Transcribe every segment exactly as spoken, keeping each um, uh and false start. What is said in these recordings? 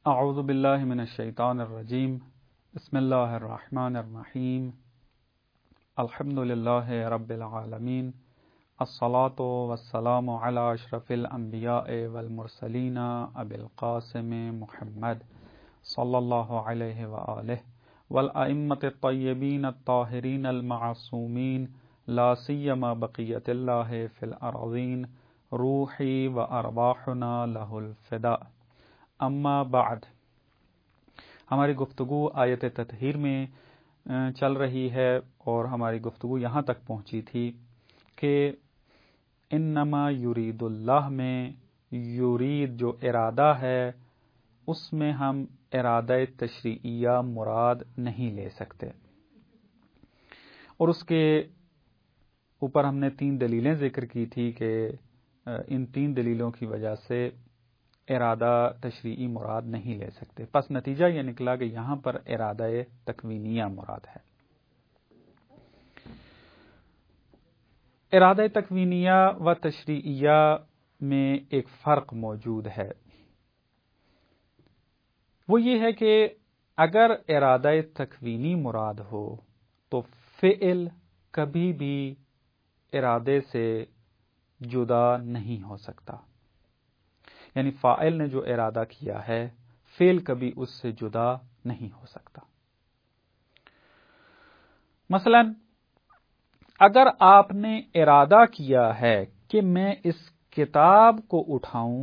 اعوذ باللہ من الشیطان الرجیم بسم اللہ الرحمن الرحیم الحمد للہ رب العالمین الصلاة والسلام علی اشرف الانبیاء والمرسلین ابی القاسم محمد صلی اللہ علیہ وآلہ والائمة الطیبین الطاہرین المعصومین لا سیما بقیت اللہ فی الارضین روحی و ارواحنا لہ الفداء. اما بعد، ہماری گفتگو آیت تطہیر میں چل رہی ہے اور ہماری گفتگو یہاں تک پہنچی تھی کہ انما یرید اللہ میں یرید جو ارادہ ہے اس میں ہم ارادہ تشریعیہ مراد نہیں لے سکتے، اور اس کے اوپر ہم نے تین دلیلیں ذکر کی تھی کہ ان تین دلیلوں کی وجہ سے ارادہ تشریعی مراد نہیں لے سکتے. پس نتیجہ یہ نکلا کہ یہاں پر ارادہ تکوینیہ مراد ہے. ارادہ تکوینیہ و تشریعیہ میں ایک فرق موجود ہے، وہ یہ ہے کہ اگر ارادہ تکوینی مراد ہو تو فعل کبھی بھی ارادے سے جدا نہیں ہو سکتا، یعنی فاعل نے جو ارادہ کیا ہے فعل کبھی اس سے جدا نہیں ہو سکتا. مثلا اگر آپ نے ارادہ کیا ہے کہ میں اس کتاب کو اٹھاؤں،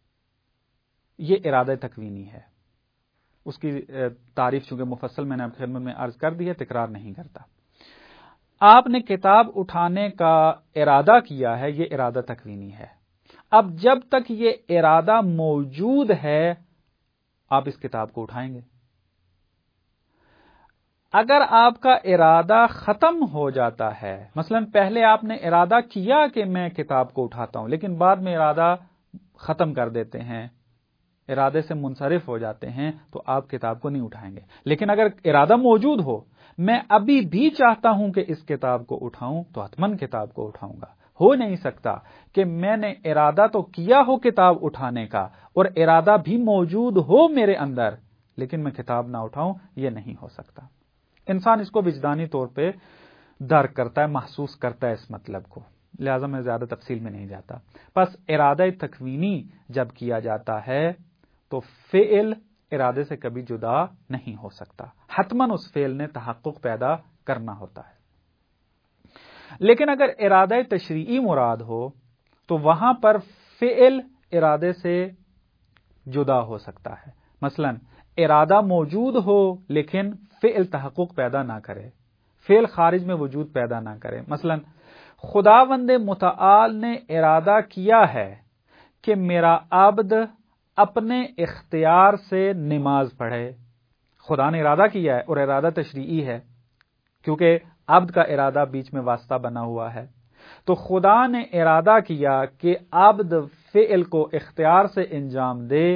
یہ ارادہ تکوینی ہے. اس کی تعریف چونکہ مفصل میں نے آپ کی خدمت میں عرض کر دی ہے، تکرار نہیں کرتا. آپ نے کتاب اٹھانے کا ارادہ کیا ہے، یہ ارادہ تکوینی ہے. اب جب تک یہ ارادہ موجود ہے آپ اس کتاب کو اٹھائیں گے. اگر آپ کا ارادہ ختم ہو جاتا ہے، مثلا پہلے آپ نے ارادہ کیا کہ میں کتاب کو اٹھاتا ہوں لیکن بعد میں ارادہ ختم کر دیتے ہیں، ارادے سے منصرف ہو جاتے ہیں، تو آپ کتاب کو نہیں اٹھائیں گے. لیکن اگر ارادہ موجود ہو، میں ابھی بھی چاہتا ہوں کہ اس کتاب کو اٹھاؤں، تو حتماً کتاب کو اٹھاؤں گا. ہو نہیں سکتا کہ میں نے ارادہ تو کیا ہو کتاب اٹھانے کا اور ارادہ بھی موجود ہو میرے اندر لیکن میں کتاب نہ اٹھاؤں، یہ نہیں ہو سکتا. انسان اس کو وجدانی طور پہ درک کرتا ہے، محسوس کرتا ہے اس مطلب کو، لہذا میں زیادہ تفصیل میں نہیں جاتا. پس ارادہ تکوینی جب کیا جاتا ہے تو فعل ارادے سے کبھی جدا نہیں ہو سکتا، حتماً اس فعل نے تحقق پیدا کرنا ہوتا ہے. لیکن اگر ارادہ تشریعی مراد ہو تو وہاں پر فعل ارادے سے جدا ہو سکتا ہے. مثلا ارادہ موجود ہو لیکن فعل تحقق پیدا نہ کرے، فعل خارج میں وجود پیدا نہ کرے. مثلا خداوند متعال نے ارادہ کیا ہے کہ میرا عبد اپنے اختیار سے نماز پڑھے. خدا نے ارادہ کیا ہے اور ارادہ تشریعی ہے کیونکہ عبد کا ارادہ بیچ میں واسطہ بنا ہوا ہے. تو خدا نے ارادہ کیا کہ عبد فعل کو اختیار سے انجام دے.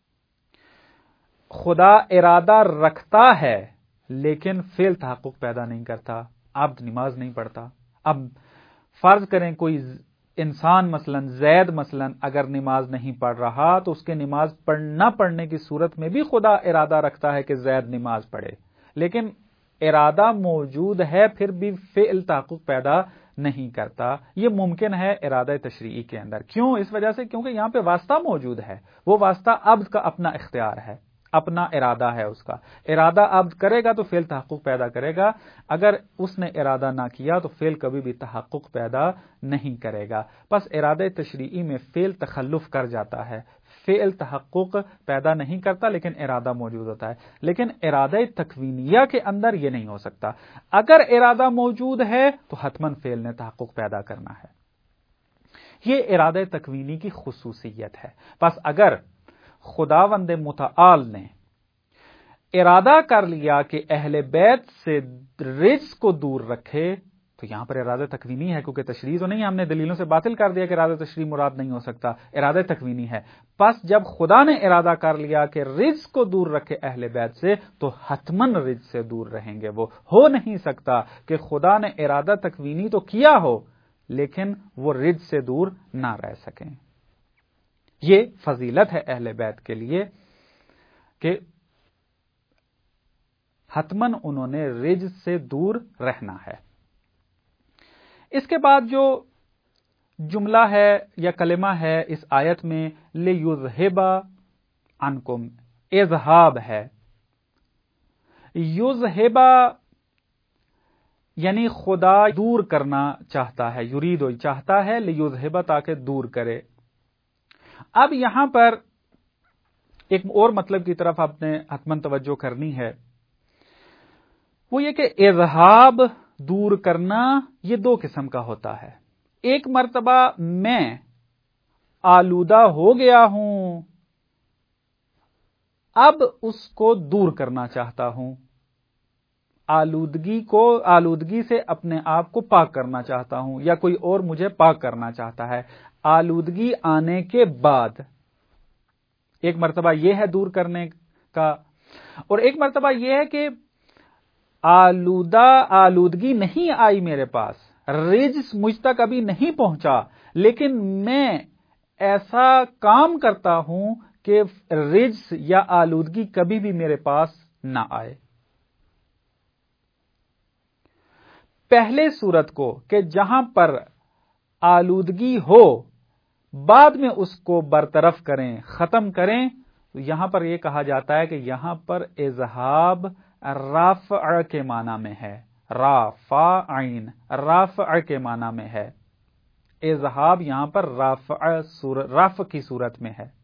خدا ارادہ رکھتا ہے لیکن فعل تحقق پیدا نہیں کرتا، عبد نماز نہیں پڑھتا. اب فرض کریں کوئی انسان مثلا زید مثلا اگر نماز نہیں پڑھ رہا تو اس کے نماز پڑھ نہ پڑھنے کی صورت میں بھی خدا ارادہ رکھتا ہے کہ زید نماز پڑھے، لیکن ارادہ موجود ہے پھر بھی فعل تحقق پیدا نہیں کرتا. یہ ممکن ہے ارادہ تشریعی کے اندر. کیوں؟ اس وجہ سے کیونکہ یہاں پہ واسطہ موجود ہے. وہ واسطہ عبد کا اپنا اختیار ہے، اپنا ارادہ ہے. اس کا ارادہ عبد کرے گا تو فعل تحقق پیدا کرے گا، اگر اس نے ارادہ نہ کیا تو فعل کبھی بھی تحقق پیدا نہیں کرے گا. پس ارادہ تشریعی میں فعل تخلف کر جاتا ہے، فعل تحقق پیدا نہیں کرتا لیکن ارادہ موجود ہوتا ہے. لیکن ارادہ تکوینیہ کے اندر یہ نہیں ہو سکتا. اگر ارادہ موجود ہے تو حتماً فعل نے تحقق پیدا کرنا ہے. یہ ارادہ تکوینی کی خصوصیت ہے. پس اگر خداوند متعال نے ارادہ کر لیا کہ اہل بیت سے رجس کو دور رکھے تو یہاں پر ارادہ تکوینی ہے، کیونکہ تشریح تو نہیں، ہم نے دلیلوں سے باطل کر دیا کہ ارادہ تشریح مراد نہیں ہو سکتا، ارادہ تکوینی ہے. پس جب خدا نے ارادہ کر لیا کہ رجس کو دور رکھے اہل بیت سے تو حتماً رجس سے دور رہیں گے. وہ ہو نہیں سکتا کہ خدا نے ارادہ تکوینی تو کیا ہو لیکن وہ رجس سے دور نہ رہ سکیں. یہ فضیلت ہے اہل بیت کے لیے کہ حتماً انہوں نے رجز سے دور رہنا ہے۔ اس کے بعد جو جملہ ہے یا کلمہ ہے اس آیت میں لِیُذْهِبَ عَنْکُمْ، اذہاب ہے۔ یذہب یعنی خدا دور کرنا چاہتا ہے، یرید چاہتا ہے، لِیُذْهِبَ تاکہ دور کرے۔ اب یہاں پر ایک اور مطلب کی طرف آپ نے حتماً توجہ کرنی ہے، وہ یہ کہ اذہاب دور کرنا یہ دو قسم کا ہوتا ہے۔ ایک مرتبہ میں آلودہ ہو گیا ہوں، اب اس کو دور کرنا چاہتا ہوں، آلودگی کو آلودگی سے اپنے آپ کو پاک کرنا چاہتا ہوں، یا کوئی اور مجھے پاک کرنا چاہتا ہے۔ آلودگی آنے کے بعد ایک مرتبہ یہ ہے دور کرنے کا، اور ایک مرتبہ یہ ہے کہ آلودہ آلودگی نہیں آئی میرے پاس، رجس مجھ تک ابھی نہیں پہنچا، لیکن میں ایسا کام کرتا ہوں کہ رجس یا آلودگی کبھی بھی میرے پاس نہ آئے۔ پہلے صورت کو کہ جہاں پر آلودگی ہو بعد میں اس کو برطرف کریں، ختم کریں، تو یہاں پر یہ کہا جاتا ہے کہ یہاں پر اذہاب رافع کے معنی میں ہے، رافع عین رافع کے معنی میں ہے، اذہاب یہاں پر رافع رفع کی صورت میں ہے۔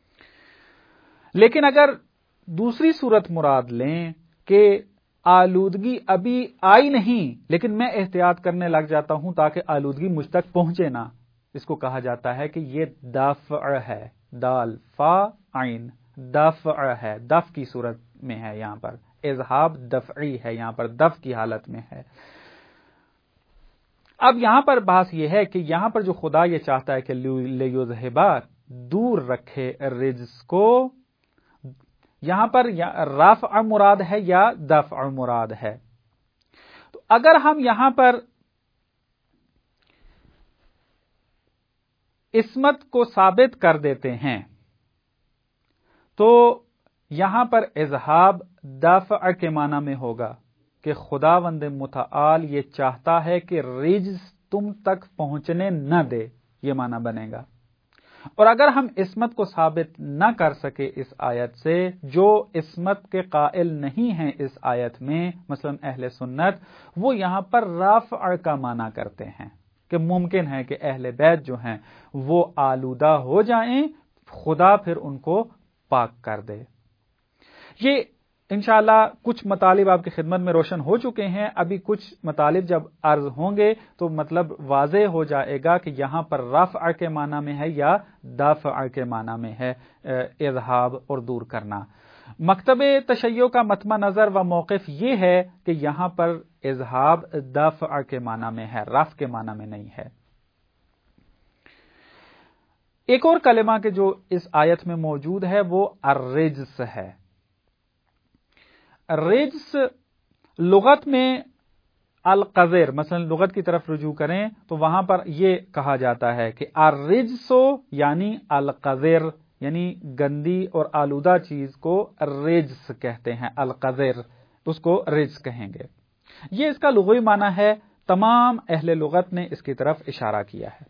لیکن اگر دوسری صورت مراد لیں کہ آلودگی ابھی آئی نہیں لیکن میں احتیاط کرنے لگ جاتا ہوں تاکہ آلودگی مجھ تک پہنچے نہ، اس کو کہا جاتا ہے کہ یہ دفع ہے، دال فا عین دفع ہے، دف کی صورت میں ہے، یہاں پر اذہاب دفعی ہے، یہاں پر دف کی حالت میں ہے۔ اب یہاں پر بحث یہ ہے کہ یہاں پر جو خدا یہ چاہتا ہے کہ لیذہب دور رکھے رجس کو، یہاں پر رفع مراد ہے یا دفع مراد ہے؟ تو اگر ہم یہاں پر عصمت کو ثابت کر دیتے ہیں تو یہاں پر اذہاب دفع کے معنی میں ہوگا کہ خداوند متعال یہ چاہتا ہے کہ رجز تم تک پہنچنے نہ دے، یہ معنی بنے گا۔ اور اگر ہم عصمت کو ثابت نہ کر سکے اس آیت سے، جو عصمت کے قائل نہیں ہیں اس آیت میں، مثلا اہل سنت، وہ یہاں پر رافع کا معنی کرتے ہیں کہ ممکن ہے کہ اہل بیت جو ہیں وہ آلودہ ہو جائیں، خدا پھر ان کو پاک کر دے۔ یہ انشاءاللہ کچھ مطالب آپ کی خدمت میں روشن ہو چکے ہیں، ابھی کچھ مطالب جب عرض ہوں گے تو مطلب واضح ہو جائے گا کہ یہاں پر رفع کے معنی میں ہے یا دفع کے معنی میں ہے، اذہاب اور دور کرنا۔ مکتب تشیع کا مطمع نظر و موقف یہ ہے کہ یہاں پر اذہاب دفع کے معنی میں ہے، رفع کے معنی میں نہیں ہے۔ ایک اور کلمہ کہ جو اس آیت میں موجود ہے وہ الرجس ہے۔ رجس لغت میں القذر، مثلا لغت کی طرف رجوع کریں تو وہاں پر یہ کہا جاتا ہے کہ الرجسو یعنی القذر، یعنی گندی اور آلودہ چیز کو رجس کہتے ہیں، القذر اس کو رجس کہیں گے۔ یہ اس کا لغوی معنی ہے، تمام اہل لغت نے اس کی طرف اشارہ کیا ہے۔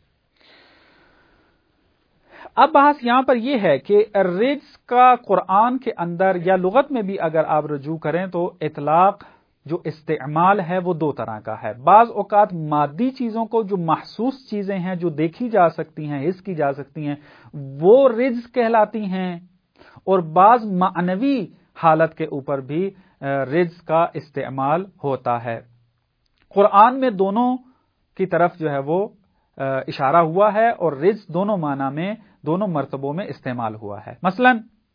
اب بحث یہاں پر یہ ہے کہ رجس کا قرآن کے اندر یا لغت میں بھی اگر آپ رجوع کریں تو اطلاق جو استعمال ہے وہ دو طرح کا ہے۔ بعض اوقات مادی چیزوں کو، جو محسوس چیزیں ہیں، جو دیکھی جا سکتی ہیں، حس کی جا سکتی ہیں، وہ رجس کہلاتی ہیں، اور بعض معنوی حالت کے اوپر بھی رجس کا استعمال ہوتا ہے۔ قرآن میں دونوں کی طرف جو ہے وہ اشارہ ہوا ہے، اور رجس دونوں معنی میں، دونوں مرتبوں میں استعمال ہوا ہے۔ مثلا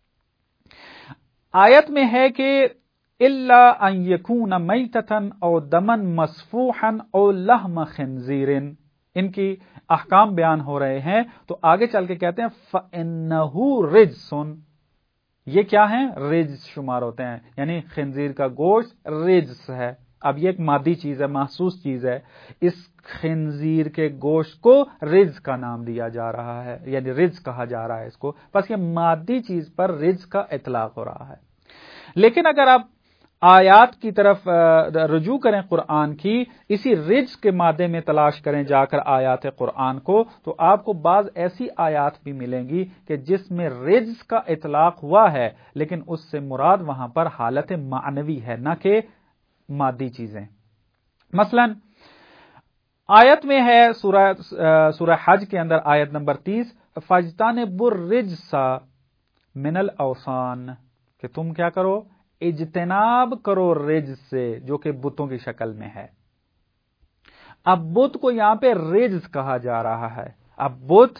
آیت میں ہے کہ الا ان یکون میتۃ او دما مسفوحا او لحم خنزیر، ان کی احکام بیان ہو رہے ہیں تو آگے چل کے کہتے ہیں فإنہ رجس، یہ کیا ہیں؟ رجس شمار ہوتے ہیں، یعنی خنزیر کا گوشت رجس ہے، اب یہ ایک مادی چیز ہے، محسوس چیز ہے، اس خنزیر کے گوشت کو رزق کا نام دیا جا رہا ہے، یعنی رزق کہا جا رہا ہے اس کو، بس یہ مادی چیز پر رزق کا اطلاق ہو رہا ہے۔ لیکن اگر آپ آیات کی طرف رجوع کریں قرآن کی، اسی رزق کے مادے میں تلاش کریں جا کر آیات قرآن کو، تو آپ کو بعض ایسی آیات بھی ملیں گی کہ جس میں رزق کا اطلاق ہوا ہے، لیکن اس سے مراد وہاں پر حالت معنوی ہے، نہ کہ مادی چیزیں۔ مثلا آیت میں ہے سورہ سورہ حج کے اندر آیت نمبر تیس، فَاجْتَنِبُوا الرِّجْسَ مِنَ الْأَوْثَانِ، کہ تم کیا کرو، اجتناب کرو رجز سے، جو کہ بتوں کی شکل میں ہے۔ اب بت کو یہاں پہ رجز کہا جا رہا ہے۔ اب بت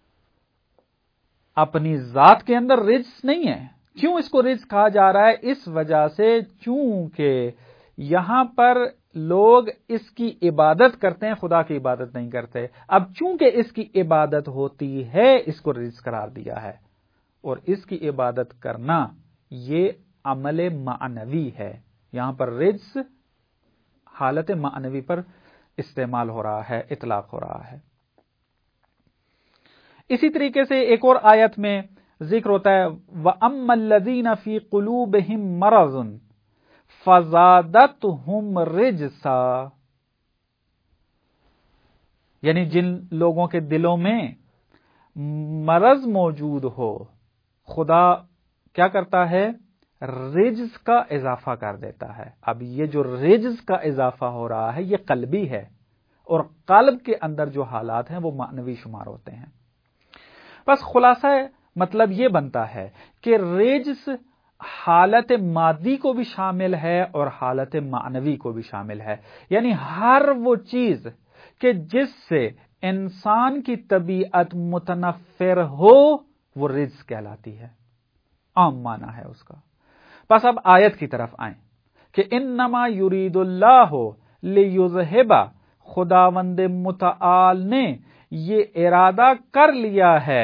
اپنی ذات کے اندر رجز نہیں ہے۔ کیوں اس کو رجز کہا جا رہا ہے؟ اس وجہ سے چونکہ یہاں پر لوگ اس کی عبادت کرتے ہیں، خدا کی عبادت نہیں کرتے۔ اب چونکہ اس کی عبادت ہوتی ہے، اس کو رجز قرار دیا ہے، اور اس کی عبادت کرنا یہ عمل معنوی ہے۔ یہاں پر رجز حالت معنوی پر استعمال ہو رہا ہے، اطلاق ہو رہا ہے۔ اسی طریقے سے ایک اور آیت میں ذکر ہوتا ہے، وَأَمَّا الَّذِينَ فِي قُلُوبِهِم مَّرَضٌ فَزَادَتْهُمْ رِجْسًا، یعنی جن لوگوں کے دلوں میں مرض موجود ہو، خدا کیا کرتا ہے؟ رجز کا اضافہ کر دیتا ہے۔ اب یہ جو رجز کا اضافہ ہو رہا ہے یہ قلبی ہے، اور قلب کے اندر جو حالات ہیں وہ معنوی شمار ہوتے ہیں۔ بس خلاصہ مطلب یہ بنتا ہے کہ رجز حالت مادی کو بھی شامل ہے اور حالت معنوی کو بھی شامل ہے، یعنی ہر وہ چیز کہ جس سے انسان کی طبیعت متنفر ہو وہ رجز کہلاتی ہے، عام معنی ہے اس کا۔ بس اب آیت کی طرف آئیں کہ انما یرید اللہ لیذہب، خداوند متعال نے یہ ارادہ کر لیا ہے،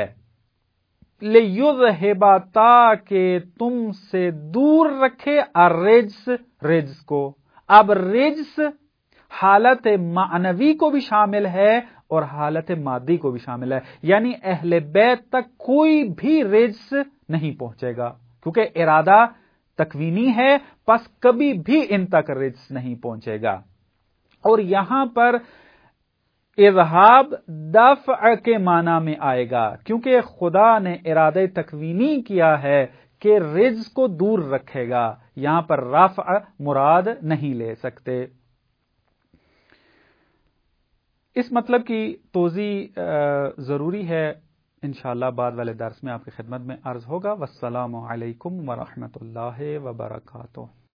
لیذہب، تاکہ تم سے دور رکھے، الرجس، رجس کو۔ اب رجس حالت معنوی کو بھی شامل ہے اور حالت مادی کو بھی شامل ہے، یعنی اہل بیت تک کوئی بھی رجس نہیں پہنچے گا، کیونکہ ارادہ تکوینی ہے، پس کبھی بھی ان تک رجس نہیں پہنچے گا۔ اور یہاں پر اذہاب دفع کے معنی میں آئے گا، کیونکہ خدا نے ارادہ تکوینی کیا ہے کہ رجس کو دور رکھے گا، یہاں پر رفع مراد نہیں لے سکتے۔ اس مطلب کی توضیح ضروری ہے، انشاءاللہ بعد والے درس میں آپ کی خدمت میں عرض ہوگا۔ والسلام علیکم ورحمۃ اللہ وبرکاتہ۔